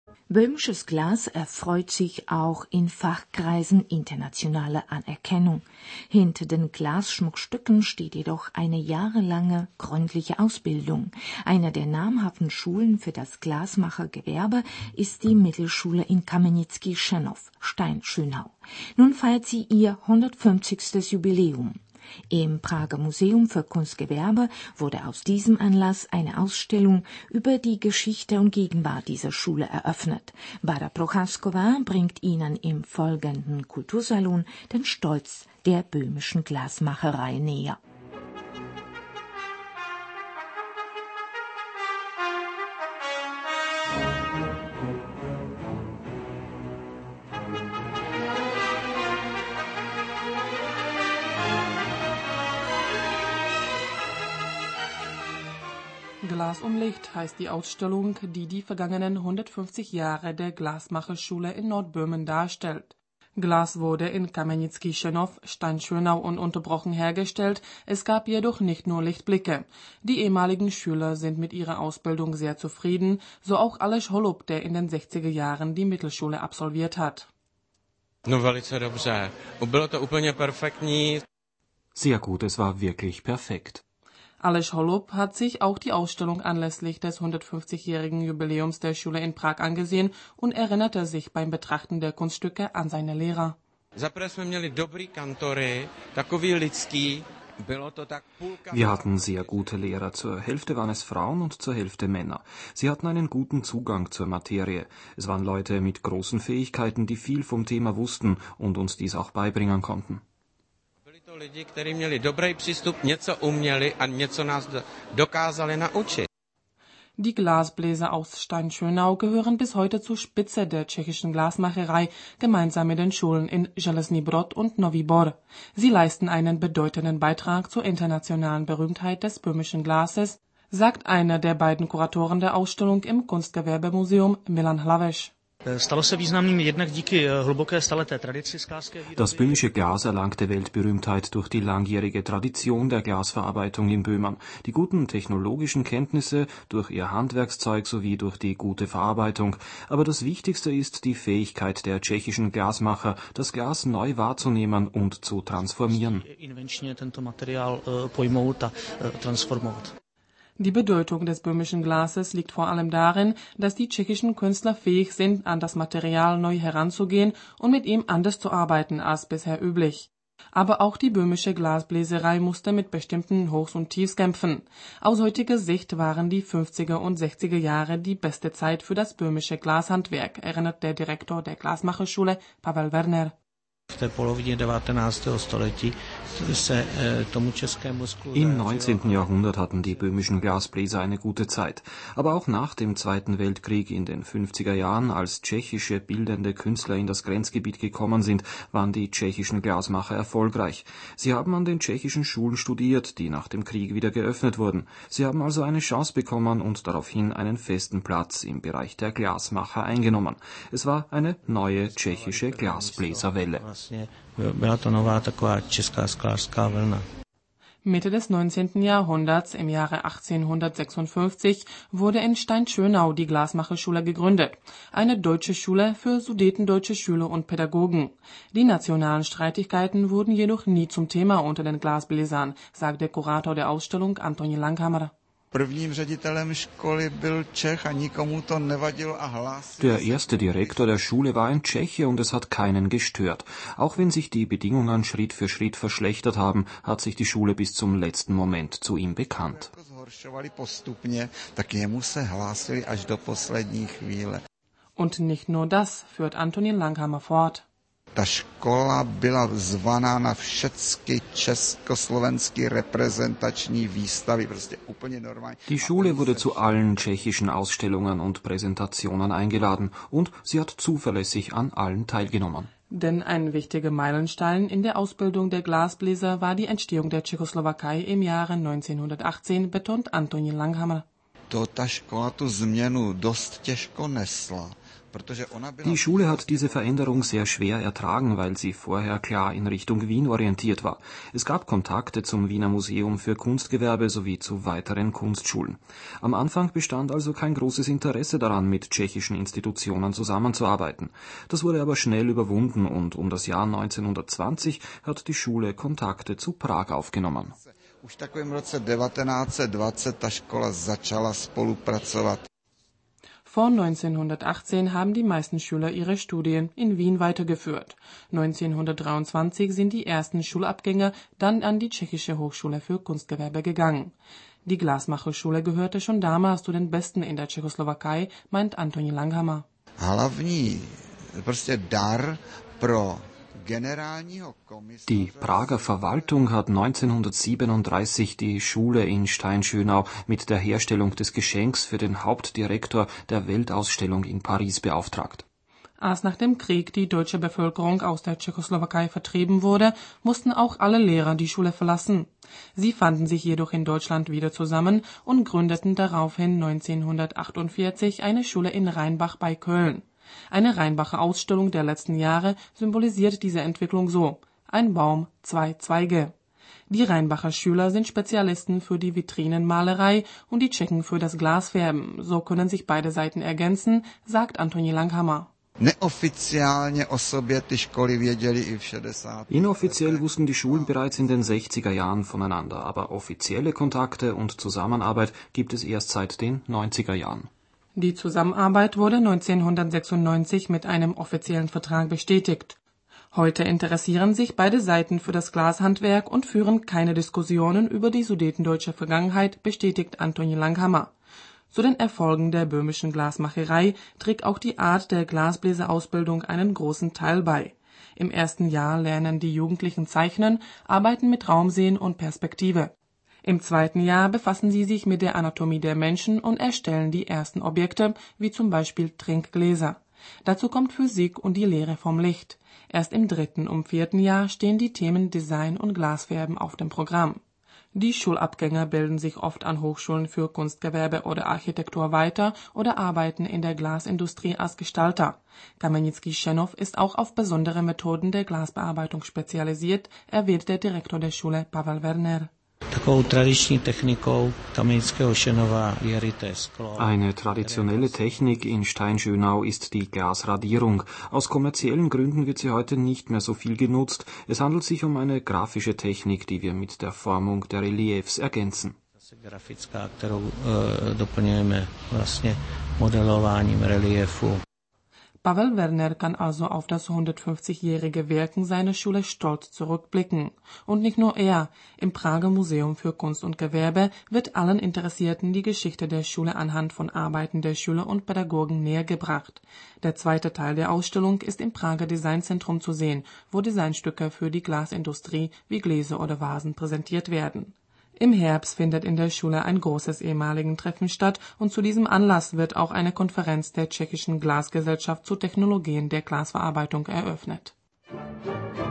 Böhmisches Glas erfreut sich auch in Fachkreisen internationale Anerkennung. Hinter den Glasschmuckstücken steht jedoch eine jahrelange gründliche Ausbildung. Eine der namhaften Schulen für das Glasmachergewerbe ist die Mittelschule in Kamenitzki-Schenov, Steinschönau. Nun feiert sie ihr 150. Jubiläum. Im Prager Museum für Kunstgewerbe wurde aus diesem Anlass eine Ausstellung über die Geschichte und Gegenwart dieser Schule eröffnet. Bára Procházková bringt Ihnen im folgenden Kultursalon den Stolz der böhmischen Glasmacherei näher. Glas um Licht heißt die Ausstellung, die die vergangenen 150 Jahre der Glasmacherschule in Nordböhmen darstellt. Glas wurde in Kamenitzki-Schenov, Steinschönau ununterbrochen hergestellt, es gab jedoch nicht nur Lichtblicke. Die ehemaligen Schüler sind mit ihrer Ausbildung sehr zufrieden, so auch Aleš Holub, der in den 60er Jahren die Mittelschule absolviert hat. No, velice dobře. Bylo to úplně perfektní. Sehr gut, es war wirklich perfekt. Aleš Holub hat sich auch die Ausstellung anlässlich des 150-jährigen Jubiläums der Schule in Prag angesehen und erinnerte sich beim Betrachten der Kunststücke an seine Lehrer. Zaprvé jsme měli dobrý kantory, takový lidský. Wir hatten sehr gute Lehrer. Zur Hälfte waren es Frauen und zur Hälfte Männer. Sie hatten einen guten Zugang zur Materie. Es waren Leute mit großen Fähigkeiten, die viel vom Thema wussten und uns dies auch beibringen konnten. Byli to lidi, kteří měli dobrý přístup, něco uměli a něco nás dokázali naučit. Die Glasbläser aus Steinschönau gehören bis heute zur Spitze der tschechischen Glasmacherei, gemeinsam mit den Schulen in Železný Brod und Nový Bor. Sie leisten einen bedeutenden Beitrag zur internationalen Berühmtheit des böhmischen Glases, sagt einer der beiden Kuratoren der Ausstellung im Kunstgewerbemuseum, Milan Hlaveš. Das böhmische Glas erlangte Weltberühmtheit durch die langjährige Tradition der Glasverarbeitung in Böhmen, die guten technologischen Kenntnisse, durch ihr Handwerkszeug sowie durch die gute Verarbeitung. Aber das Wichtigste ist die Fähigkeit der tschechischen Glasmacher, das Glas neu wahrzunehmen und zu transformieren. Die Bedeutung des böhmischen Glases liegt vor allem darin, dass die tschechischen Künstler fähig sind, an das Material neu heranzugehen und mit ihm anders zu arbeiten als bisher üblich. Aber auch die böhmische Glasbläserei musste mit bestimmten Hochs und Tiefs kämpfen. Aus heutiger Sicht waren die 50er und 60er Jahre die beste Zeit für das böhmische Glashandwerk, erinnert der Direktor der Glasmacherschule, Pavel Werner. Im 19. Jahrhundert hatten die böhmischen Glasbläser eine gute Zeit. Aber auch nach dem Zweiten Weltkrieg in den 50er Jahren, als tschechische bildende Künstler in das Grenzgebiet gekommen sind, waren die tschechischen Glasmacher erfolgreich. Sie haben an den tschechischen Schulen studiert, die nach dem Krieg wieder geöffnet wurden. Sie haben also eine Chance bekommen und daraufhin einen festen Platz im Bereich der Glasmacher eingenommen. Es war eine neue tschechische Glasbläserwelle. Mitte des 19. Jahrhunderts, im Jahre 1856, wurde in Steinschönau die Glasmacherschule gegründet, eine deutsche Schule für sudetendeutsche Schüler und Pädagogen. Die nationalen Streitigkeiten wurden jedoch nie zum Thema unter den Glasbläsern, sagt der Kurator der Ausstellung, Antonín Langhammer. Der erste Direktor der Schule war ein Tscheche und es hat keinen gestört. Auch wenn sich die Bedingungen Schritt für Schritt verschlechtert haben, hat sich die Schule bis zum letzten Moment zu ihm bekannt. Und nicht nur das, führt Antonín Langhammer fort. Ta škola byla zvaná na všechny československé reprezentační výstavy, prostě úplně normálně. Die Schule wurde zu allen tschechischen Ausstellungen und Präsentationen eingeladen und sie hat zuverlässig an allen teilgenommen. Denn ein wichtiger Meilenstein in der Ausbildung der Glasbläser war die Entstehung der Tschechoslowakei im Jahre 1918, betont Antonín Langhammer. to ta škola tu změnu dost těžko nesla. Die Schule hat diese Veränderung sehr schwer ertragen, weil sie vorher klar in Richtung Wien orientiert war. Es gab Kontakte zum Wiener Museum für Kunstgewerbe sowie zu weiteren Kunstschulen. Am Anfang bestand also kein großes Interesse daran, mit tschechischen Institutionen zusammenzuarbeiten. Das wurde aber schnell überwunden und um das Jahr 1920 hat die Schule Kontakte zu Prag aufgenommen. Už takovým roce 1920 ta škola začala spolupracovat. Vor 1918 haben die meisten Schüler ihre Studien in Wien weitergeführt. 1923 sind die ersten Schulabgänger dann an die Tschechische Hochschule für Kunstgewerbe gegangen. Die Glasmacherschule gehörte schon damals zu den besten in der Tschechoslowakei, meint Antoni Langhammer. Hlavní dar pro Die Prager Verwaltung hat 1937 die Schule in Steinschönau mit der Herstellung des Geschenks für den Hauptdirektor der Weltausstellung in Paris beauftragt. Als nach dem Krieg die deutsche Bevölkerung aus der Tschechoslowakei vertrieben wurde, mussten auch alle Lehrer die Schule verlassen. Sie fanden sich jedoch in Deutschland wieder zusammen und gründeten daraufhin 1948 eine Schule in Rheinbach bei Köln. Eine Rheinbacher Ausstellung der letzten Jahre symbolisiert diese Entwicklung so: ein Baum, zwei Zweige. Die Rheinbacher Schüler sind Spezialisten für die Vitrinenmalerei und die Tschechen für das Glasfärben. So können sich beide Seiten ergänzen, sagt Antoni Langhammer. Inoffiziell wussten die Schulen bereits in den 60er Jahren voneinander, aber offizielle Kontakte und Zusammenarbeit gibt es erst seit den 90er Jahren. Die Zusammenarbeit wurde 1996 mit einem offiziellen Vertrag bestätigt. Heute interessieren sich beide Seiten für das Glashandwerk und führen keine Diskussionen über die sudetendeutsche Vergangenheit, bestätigt Antoni Langhammer. Zu den Erfolgen der böhmischen Glasmacherei trägt auch die Art der Glasbläserausbildung einen großen Teil bei. Im ersten Jahr lernen die Jugendlichen zeichnen, arbeiten mit Raumsehen und Perspektive. Im zweiten Jahr befassen sie sich mit der Anatomie der Menschen und erstellen die ersten Objekte, wie zum Beispiel Trinkgläser. Dazu kommt Physik und die Lehre vom Licht. Erst im dritten und vierten Jahr stehen die Themen Design und Glasfärben auf dem Programm. Die Schulabgänger bilden sich oft an Hochschulen für Kunstgewerbe oder Architektur weiter oder arbeiten in der Glasindustrie als Gestalter. Kamenický-Schenov ist auch auf besondere Methoden der Glasbearbeitung spezialisiert, erwähnt der Direktor der Schule Pavel Werner. Eine traditionelle Technik in Steinschönau ist die Glasradierung. Aus kommerziellen Gründen wird sie heute nicht mehr so viel genutzt. Es handelt sich um eine grafische Technik, die wir mit der Formung der Reliefs ergänzen. Pavel Werner kann also auf das 150-jährige Wirken seiner Schule stolz zurückblicken. Und nicht nur er. Im Prager Museum für Kunst und Gewerbe wird allen Interessierten die Geschichte der Schule anhand von Arbeiten der Schüler und Pädagogen nähergebracht. Der zweite Teil der Ausstellung ist im Prager Designzentrum zu sehen, wo Designstücke für die Glasindustrie wie Gläser oder Vasen präsentiert werden. Im Herbst findet in der Schule ein großes ehemaligen Treffen statt und zu diesem Anlass wird auch eine Konferenz der tschechischen Glasgesellschaft zu Technologien der Glasverarbeitung eröffnet.